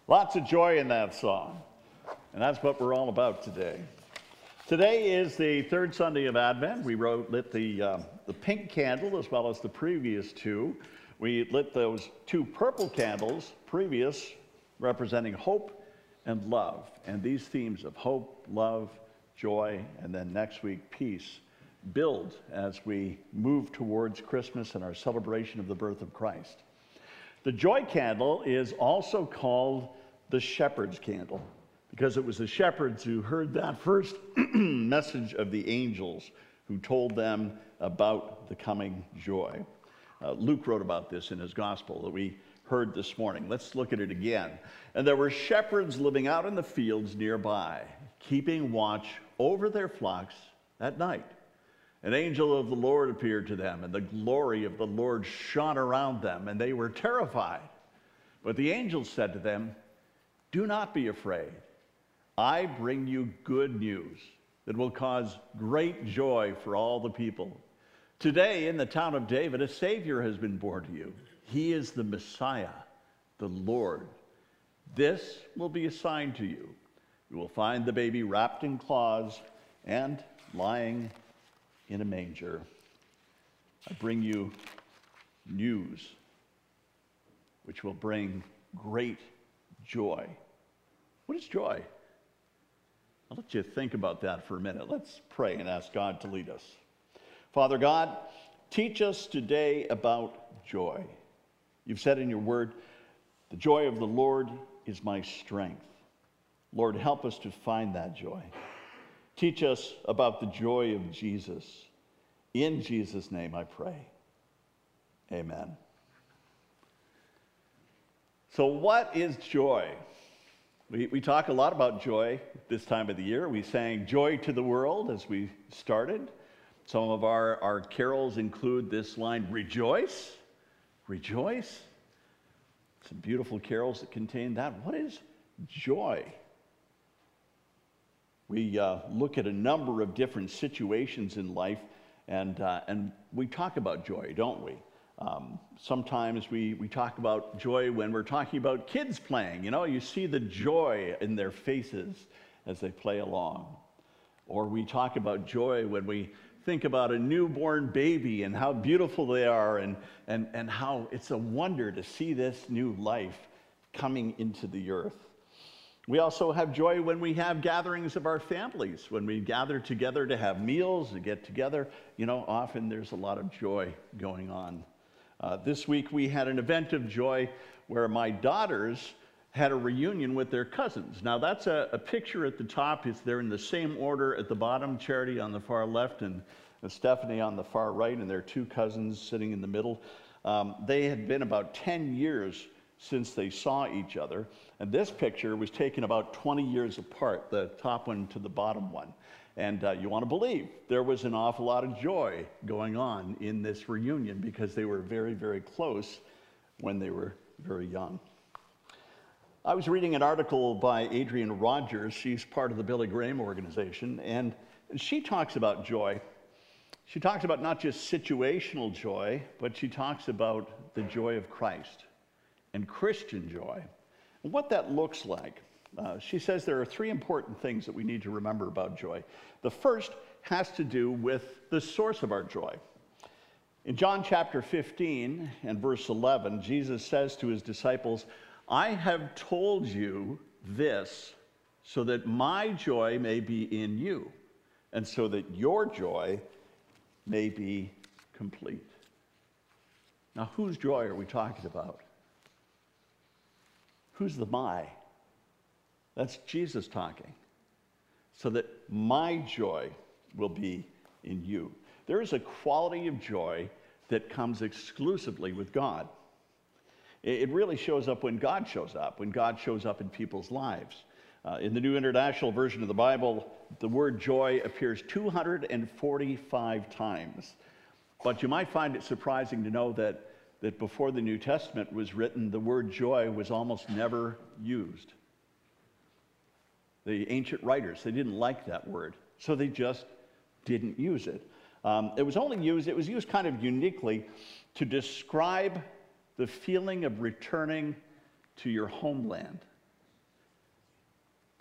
Lots of joy in that song, and that's what we're all about today. Today is the third Sunday of Advent. We lit the pink candle as well as the previous two. We lit those two purple candles, previous, representing hope and love. And these themes of hope, love, joy, and then next week, peace, build as we move towards Christmas and our celebration of the birth of Christ. The joy candle is also called the shepherd's candle because it was the shepherds who heard that first message of the angels who told them about the coming joy. Luke wrote about this in his gospel that we heard this morning. Let's look at it again. And there were shepherds living out in the fields nearby, keeping watch over their flocks at night. An angel of the Lord appeared to them, and the glory of the Lord shone around them, and they were terrified. But the angel said to them, "Do not be afraid. I bring you good news that will cause great joy for all the people. Today, in the town of David, a Savior has been born to you. He is the Messiah, the Lord. This will be a sign to you. You will find the baby wrapped in cloths and lying in a manger. I bring you news which will bring great joy." What is joy? I'll let you think about that for a minute. Let's pray and ask God to lead us. Father God, teach us today about joy. You've said in your word, "The joy of the Lord is my strength." Lord, help us to find that joy. Teach us about the joy of Jesus. In Jesus' name I pray. Amen. So what is joy? We talk a lot about joy this time of the year. We sang "Joy to the World" as we started. Some of our carols include this line, "Rejoice, rejoice." Some beautiful carols that contain that. What is joy? We look at a number of different situations in life, and we talk about joy, don't we? Sometimes we talk about joy when we're talking about kids playing. You know, you see the joy in their faces as they play along. Or we talk about joy when we think about a newborn baby and how beautiful they are and how it's a wonder to see this new life coming into the earth. We also have joy when we have gatherings of our families, when we gather together to have meals, to get together. You know, often there's a lot of joy going on. This week we had an event of joy where my daughters had a reunion with their cousins. Now that's a picture at the top. They're in the same order at the bottom, Charity on the far left and Stephanie on the far right, and their two cousins sitting in the middle. They had been about 10 years since they saw each other. And this picture was taken about 20 years apart, the top one to the bottom one. And you want to believe there was an awful lot of joy going on in this reunion because they were very, very close when they were very young. I was reading an article by Adrienne Rogers. She's part of the Billy Graham organization, and she talks about joy. She talks about not just situational joy, but she talks about the joy of Christ and Christian joy, and what that looks like. She says there are three important things that we need to remember about joy. The first has to do with the source of our joy. In John chapter 15 and verse 11, Jesus says to his disciples, "I have told you this so that my joy may be in you, and so that your joy may be complete." Now, whose joy are we talking about? Who's the "my"? That's Jesus talking. So that my joy will be in you. There is a quality of joy that comes exclusively with God. It really shows up when God shows up in people's lives. In the New International Version of the Bible, the word joy appears 245 times. But you might find it surprising to know that before the New Testament was written, the word joy was almost never used. The ancient writers, they didn't like that word, so they just didn't use it. It was used kind of uniquely to describe the feeling of returning to your homeland.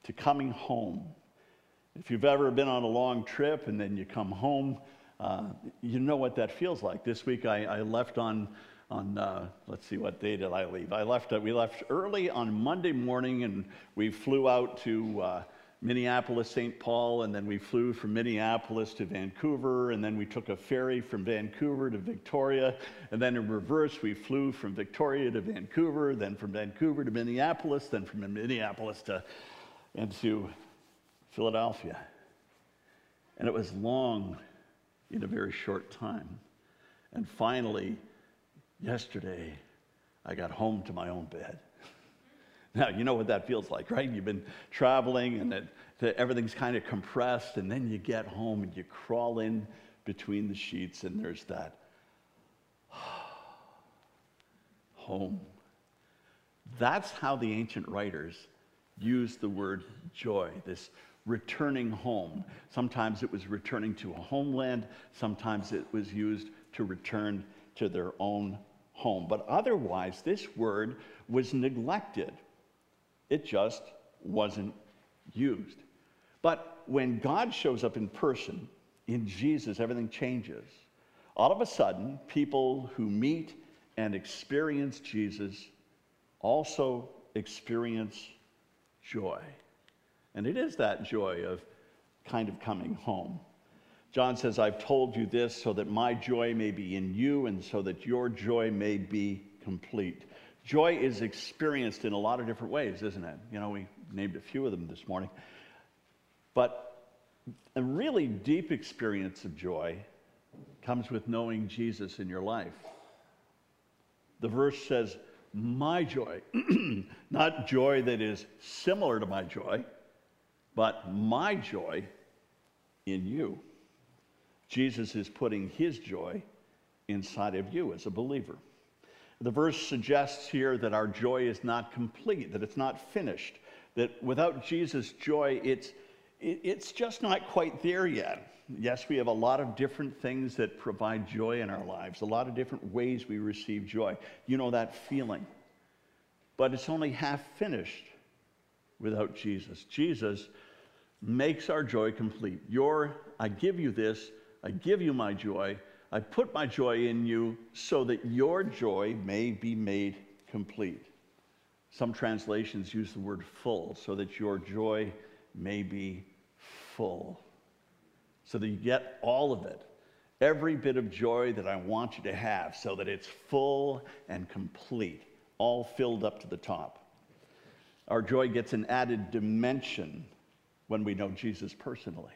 to coming home. If you've ever been on a long trip and then you come home, you know what that feels like. This week I left on let's see, what day did I leave? We left early on Monday morning, and we flew out to Minneapolis, St. Paul, and then we flew from Minneapolis to Vancouver, and then we took a ferry from Vancouver to Victoria, and then in reverse, we flew from Victoria to Vancouver, then from Vancouver to Minneapolis, then from Minneapolis into Philadelphia. And it was long in a very short time. And finally, yesterday, I got home to my own bed. Now, you know what that feels like, right? You've been traveling and everything's kind of compressed, and then you get home and you crawl in between the sheets, and there's that home. That's how the ancient writers used the word joy, this returning home. Sometimes it was returning to a homeland, sometimes it was used to return to their own home. But otherwise, this word was neglected. It just wasn't used. But when God shows up in person, in Jesus, everything changes. All of a sudden, people who meet and experience Jesus also experience joy. And it is that joy of kind of coming home. John says, I've told you this so that my joy may be in you and so that your joy may be complete. Joy is experienced in a lot of different ways, isn't it? You know, we named a few of them this morning. But a really deep experience of joy comes with knowing Jesus in your life. The verse says, my joy, not joy that is similar to my joy, but my joy in you. Jesus is putting his joy inside of you as a believer. The verse suggests here that our joy is not complete, that it's not finished, that without Jesus' joy, it's just not quite there yet. Yes, we have a lot of different things that provide joy in our lives, a lot of different ways we receive joy. You know that feeling. But it's only half finished without Jesus. Jesus makes our joy complete. I give you this, I give you my joy, I put my joy in you so that your joy may be made complete. Some translations use the word full, so that your joy may be full. So that you get all of it, every bit of joy that I want you to have, so that it's full and complete, all filled up to the top. Our joy gets an added dimension when we know Jesus personally.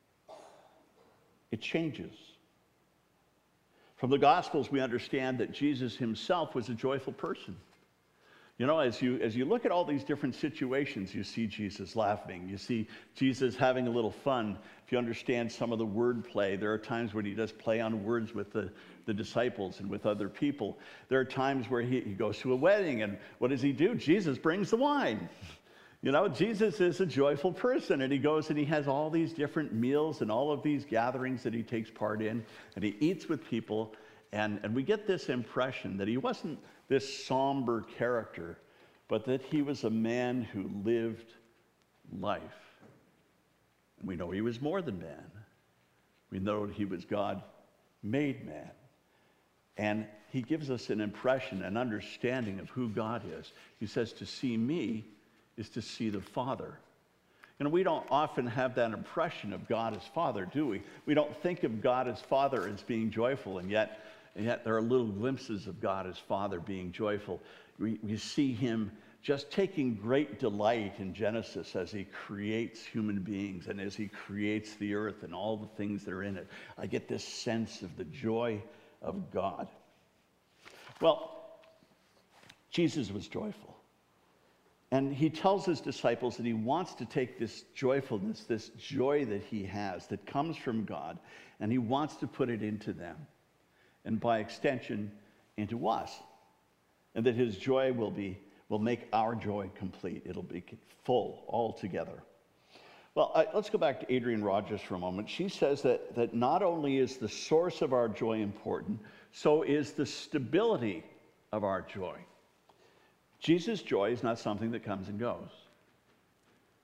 It changes. From the Gospels, we understand that Jesus himself was a joyful person. You know, as you look at all these different situations, you see Jesus laughing. You see Jesus having a little fun. If you understand some of the wordplay, there are times when he does play on words with the disciples and with other people. There are times where he goes to a wedding, and what does he do? Jesus brings the wine. You know, Jesus is a joyful person, and he goes and he has all these different meals and all of these gatherings that he takes part in, and he eats with people, and we get this impression that he wasn't this somber character, but that he was a man who lived life. And we know he was more than man. We know he was God-made man. And he gives us an impression, an understanding of who God is. He says, to see me is to see the Father. And we don't often have that impression of God as Father, do we? We don't think of God as Father as being joyful, and yet there are little glimpses of God as Father being joyful. We see him just taking great delight in Genesis as he creates human beings and as he creates the earth and all the things that are in it. I get this sense of the joy of God. Well, Jesus was joyful. And he tells his disciples that he wants to take this joyfulness, this joy that he has that comes from God, and he wants to put it into them, and by extension, into us. And that his joy will make our joy complete. It'll be full altogether. Well, let's go back to Adrienne Rogers for a moment. She says that not only is the source of our joy important, so is the stability of our joy. Jesus' joy is not something that comes and goes.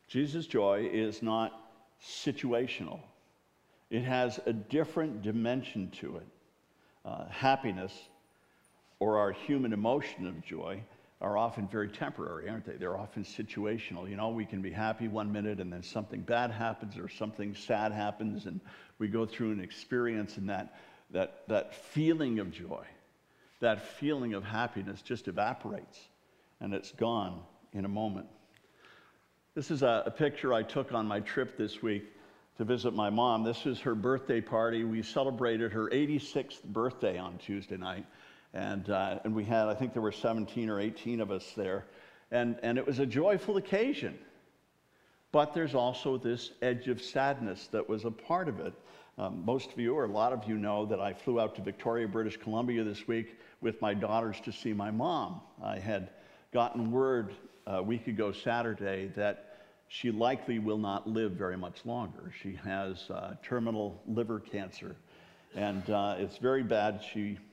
Jesus' joy is not situational. It has a different dimension to it. Happiness, or our human emotion of joy, are often very temporary, aren't they? They're often situational. You know, we can be happy one minute and then something bad happens or something sad happens, and we go through an experience, and that feeling of joy, that feeling of happiness just evaporates, and it's gone in a moment. This is a picture I took on my trip this week to visit my mom. This is her birthday party. We celebrated her 86th birthday on Tuesday night. And we had, I think there were 17 or 18 of us there. And it was a joyful occasion. But there's also this edge of sadness that was a part of it. Most of you, or a lot of you, know that I flew out to Victoria, British Columbia this week with my daughters to see my mom. I had gotten word a week ago Saturday that she likely will not live very much longer. She has terminal liver cancer. And it's very bad.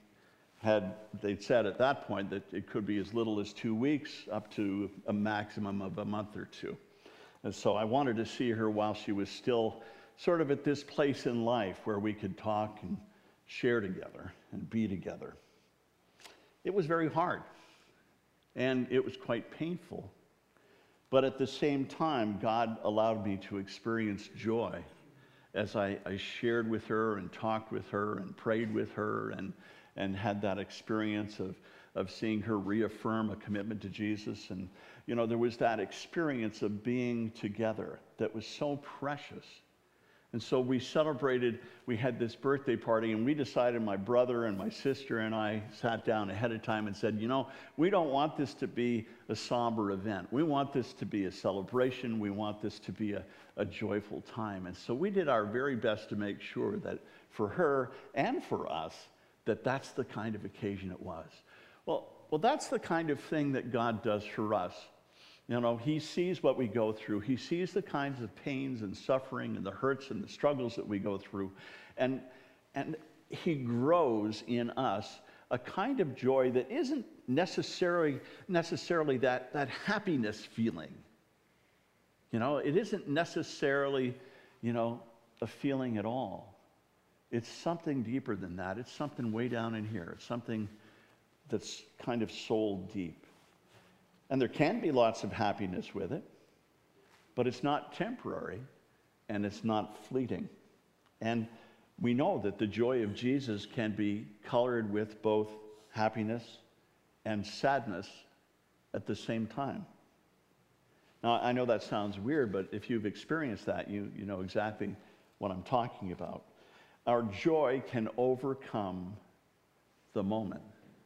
They'd said at that point that it could be as little as 2 weeks up to a maximum of a month or two. And so I wanted to see her while she was still sort of at this place in life where we could talk and share together and be together. It was very hard, and it was quite painful. But at the same time, God allowed me to experience joy as I shared with her and talked with her and prayed with her and had that experience of seeing her reaffirm a commitment to Jesus. And, you know, there was that experience of being together that was so precious. And so we celebrated, we had this birthday party, and we decided, my brother and my sister and I sat down ahead of time and said, you know, we don't want this to be a somber event. We want this to be a celebration. We want this to be a joyful time. And so we did our very best to make sure that for her and for us, that's the kind of occasion it was. Well, that's the kind of thing that God does for us. You know, he sees what we go through. He sees the kinds of pains and suffering and the hurts and the struggles that we go through. And he grows in us a kind of joy that isn't necessarily that happiness feeling. You know, it isn't necessarily, you know, a feeling at all. It's something deeper than that. It's something way down in here. It's something that's kind of soul deep. And there can be lots of happiness with it, but it's not temporary and it's not fleeting. And we know that the joy of Jesus can be colored with both happiness and sadness at the same time. Now, I know that sounds weird, but if you've experienced that, you know exactly what I'm talking about. Our joy can overcome the moment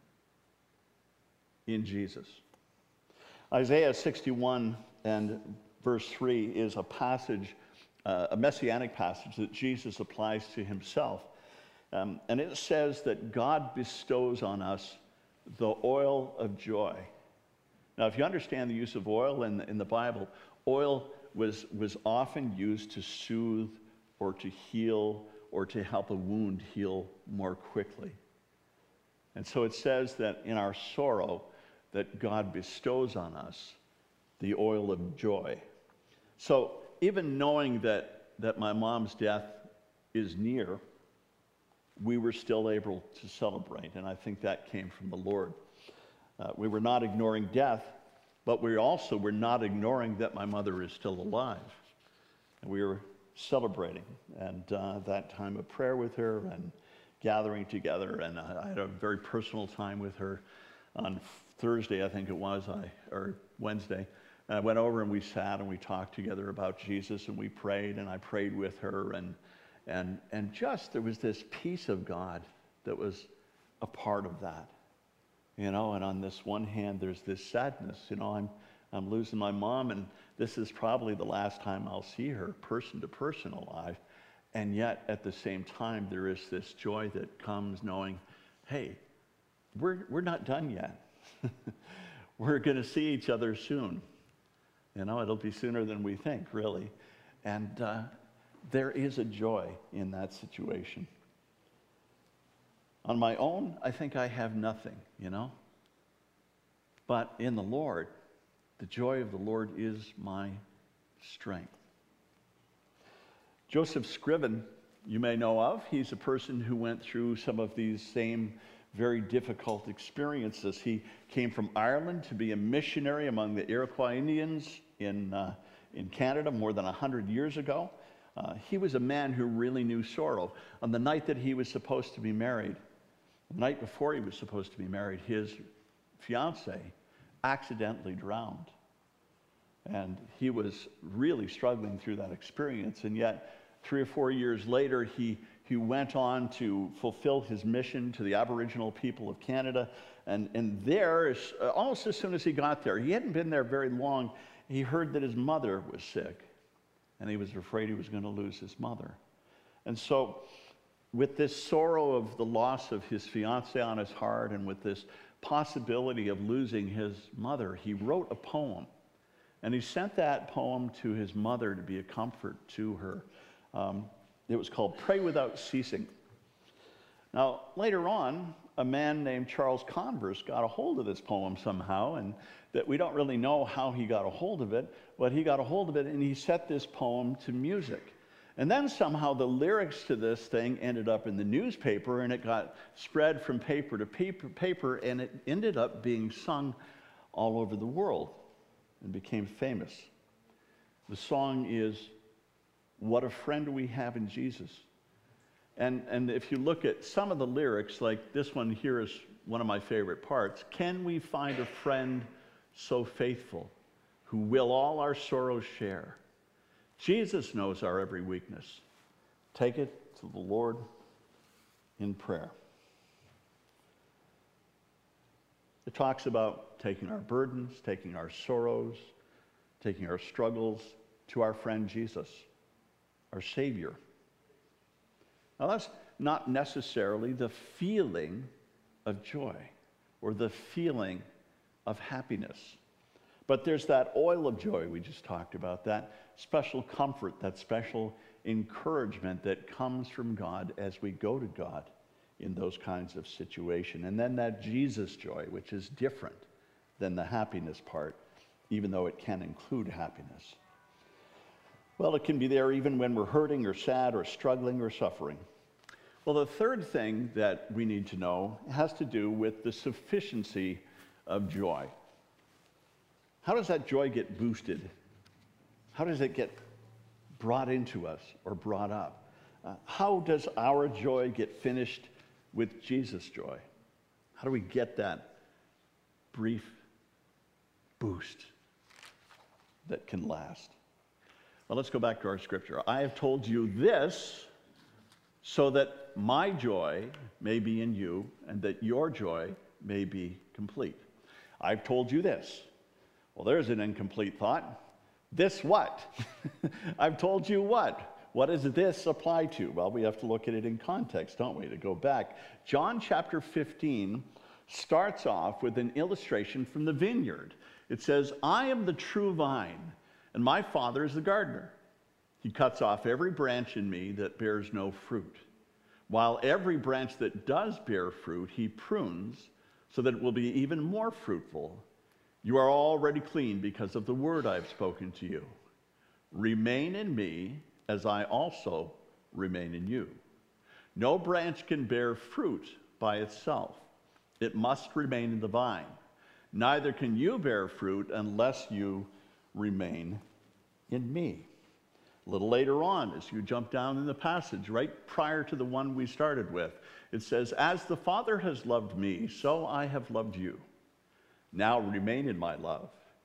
in Jesus. Isaiah 61 and verse 3 is a passage, a messianic passage that Jesus applies to himself. And it says that God bestows on us the oil of joy. Now, if you understand the use of oil in the Bible, oil was often used to soothe or to heal or to help a wound heal more quickly. And so it says that in our sorrow, that God bestows on us the oil of joy. So even knowing that my mom's death is near, we were still able to celebrate, and I think that came from the Lord. We were not ignoring death, but we also were not ignoring that my mother is still alive. And we were celebrating, and that time of prayer with her and gathering together, and I had a very personal time with her on Thursday, I think it was, or Wednesday. And I went over and we sat and we talked together about Jesus, and we prayed, and I prayed with her, and just there was this peace of God that was a part of that. You know, and on this one hand, there's this sadness. You know, I'm losing my mom, and this is probably the last time I'll see her person to person alive. And yet, at the same time, there is this joy that comes knowing, hey, we're not done yet. We're going to see each other soon. You know, it'll be sooner than we think, really. And there is a joy in that situation. On my own, I think I have nothing, you know. But in the Lord, the joy of the Lord is my strength. Joseph Scriven, you may know of. He's a person who went through some of these same very difficult experiences. He came from Ireland to be a missionary among the Iroquois Indians in Canada more than 100 years ago. He was a man who really knew sorrow. On the night that he was supposed to be married, the night before he was supposed to be married, his fiancée accidentally drowned. And he was really struggling through that experience. And yet, 3 or 4 years later, he went on to fulfill his mission to the Aboriginal people of Canada. And there, almost as soon as he got there, he hadn't been there very long, he heard that his mother was sick. And he was afraid he was going to lose his mother. And so, with this sorrow of the loss of his fiancée on his heart, and with this possibility of losing his mother, he wrote a poem. And he sent that poem to his mother to be a comfort to her. It was called Pray Without Ceasing. Now, later on, a man named Charles Converse got a hold of this poem somehow, and that we don't really know how he got a hold of it, but he got a hold of it and he set this poem to music. And then somehow the lyrics to this thing ended up in the newspaper, and it got spread from paper to paper, and it ended up being sung all over the world and became famous. The song is What a Friend We Have in Jesus. And if you look at some of the lyrics, like this one here is one of my favorite parts. Can we find a friend so faithful who will all our sorrows share? Jesus knows our every weakness. Take it to the Lord in prayer. It talks about taking our burdens, taking our sorrows, taking our struggles to our friend Jesus, our Savior. Now, that's not necessarily the feeling of joy or the feeling of happiness. But there's that oil of joy we just talked about, that special comfort, that special encouragement that comes from God as we go to God in those kinds of situations. And then that Jesus joy, which is different than the happiness part, even though it can include happiness. Well, it can be there even when we're hurting or sad or struggling or suffering. Well, the third thing that we need to know has to do with the sufficiency of joy. How does that joy get boosted? How does it get brought into us or brought up? How does our joy get finished with Jesus' joy? How do we get that brief boost that can last? Well, let's go back to our scripture. I have told you this so that my joy may be in you and that your joy may be complete. I've told you this. Well, there's an incomplete thought. This what? I've told you what? What does this apply to? Well, we have to look at it in context, don't we, to go back. John chapter 15 starts off with an illustration from the vineyard. It says, I am the true vine, and my Father is the gardener. He cuts off every branch in me that bears no fruit, while every branch that does bear fruit, he prunes so that it will be even more fruitful. You are already clean because of the word I have spoken to you. Remain in me as I also remain in you. No branch can bear fruit by itself. It must remain in the vine. Neither can you bear fruit unless you remain in me. A little later on, as you jump down in the passage, right prior to the one we started with, it says, as the Father has loved me, so I have loved you. Now remain in my love.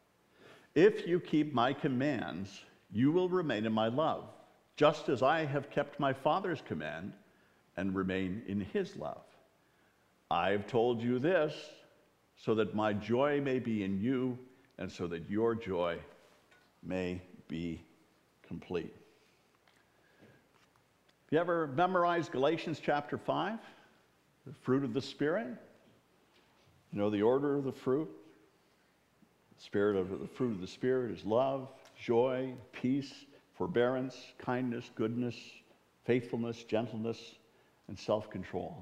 If you keep my commands, you will remain in my love, just as I have kept my Father's command and remain in his love. I've told you this so that my joy may be in you and so that your joy may be complete. Have you ever memorized Galatians chapter 5? The fruit of the Spirit? You know the order of the fruit? The fruit of the Spirit is love, joy, peace, forbearance, kindness, goodness, faithfulness, gentleness, and self-control.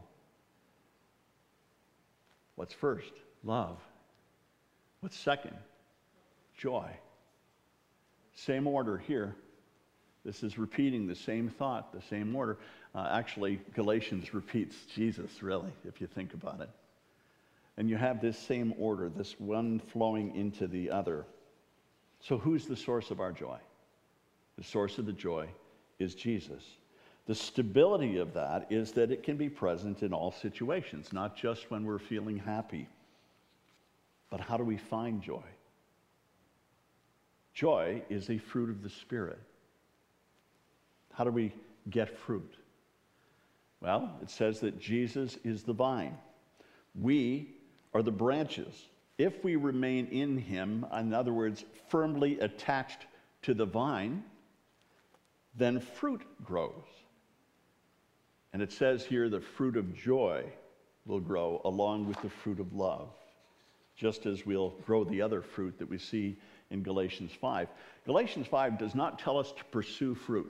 What's first? Love. What's second? Joy. Same order here. This is repeating the same thought, the same order. Actually, Galatians repeats Jesus, really, if you think about it. And you have this same order, this one flowing into the other. So who's the source of our joy? The source of the joy is Jesus. The stability of that is that it can be present in all situations, not just when we're feeling happy. But how do we find joy? Joy is a fruit of the Spirit. How do we get fruit? Well, it says that Jesus is the vine. We are the branches. If we remain in him, in other words, firmly attached to the vine, then fruit grows. And it says here the fruit of joy will grow along with the fruit of love, just as we'll grow the other fruit that we see in Galatians 5. Galatians 5 does not tell us to pursue fruit.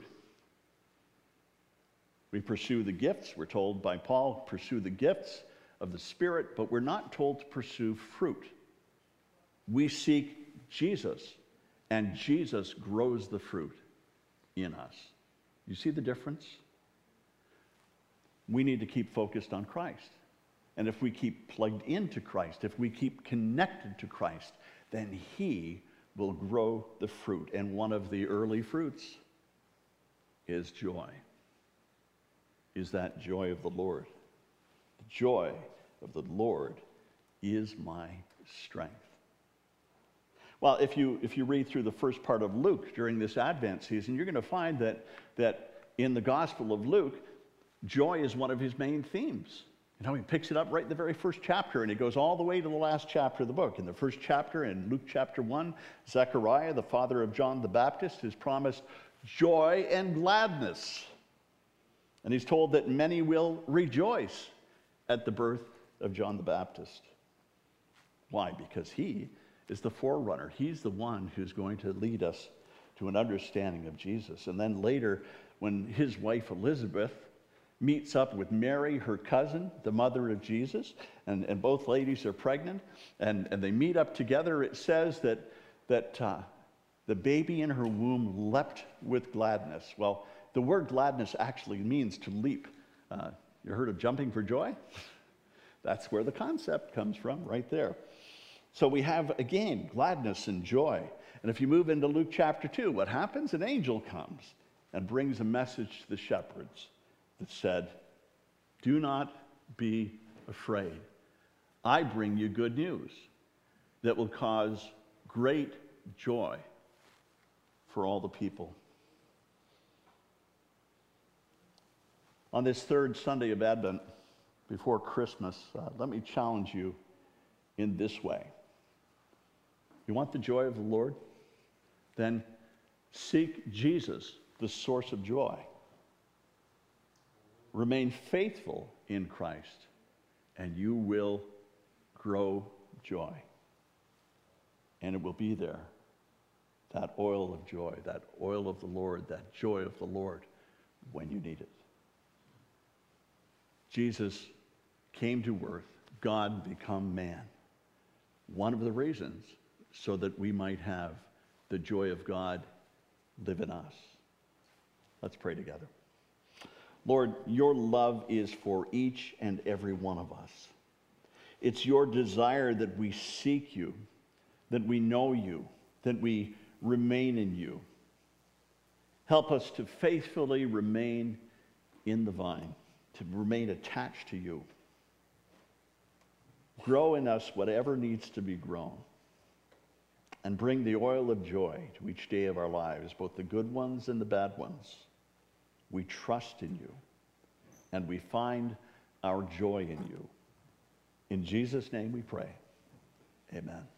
We pursue the gifts. We're told by Paul, pursue the gifts of the Spirit, but we're not told to pursue fruit. We seek Jesus, and Jesus grows the fruit in us. You see the difference? We need to keep focused on Christ. And if we keep plugged into Christ, if we keep connected to Christ, then he will grow the fruit. And one of the early fruits is joy. Is that joy of the Lord. The joy of the Lord is my strength. Well, if you read through the first part of Luke during this Advent season, you're going to find that in the Gospel of Luke, joy is one of his main themes. You know, he picks it up right in the very first chapter, and it goes all the way to the last chapter of the book. In the first chapter, in Luke chapter 1, Zechariah, the father of John the Baptist, is promised joy and gladness. And he's told that many will rejoice at the birth of John the Baptist. Why? Because he is the forerunner. He's the one who's going to lead us to an understanding of Jesus. And then later, when his wife Elizabeth meets up with Mary, her cousin, the mother of Jesus, and both ladies are pregnant, and they meet up together, it says that the baby in her womb leapt with gladness. Well, the word gladness actually means to leap. You heard of jumping for joy? That's where the concept comes from, right there. So we have, again, gladness and joy. And if you move into Luke chapter 2, what happens? An angel comes and brings a message to the shepherds that said, do not be afraid. I bring you good news that will cause great joy for all the people. On this third Sunday of Advent, before Christmas, let me challenge you in this way. You want the joy of the Lord? Then seek Jesus, the source of joy. Remain faithful in Christ, and you will grow joy. And it will be there, that oil of joy, that oil of the Lord, that joy of the Lord, when you need it. Jesus came to earth, God become man. One of the reasons, so that we might have the joy of God live in us. Let's pray together. Lord, your love is for each and every one of us. It's your desire that we seek you, that we know you, that we remain in you. Help us to faithfully remain in the vine, to remain attached to you. Grow in us whatever needs to be grown, and bring the oil of joy to each day of our lives, both the good ones and the bad ones. We trust in you, and we find our joy in you. In Jesus' name we pray. Amen.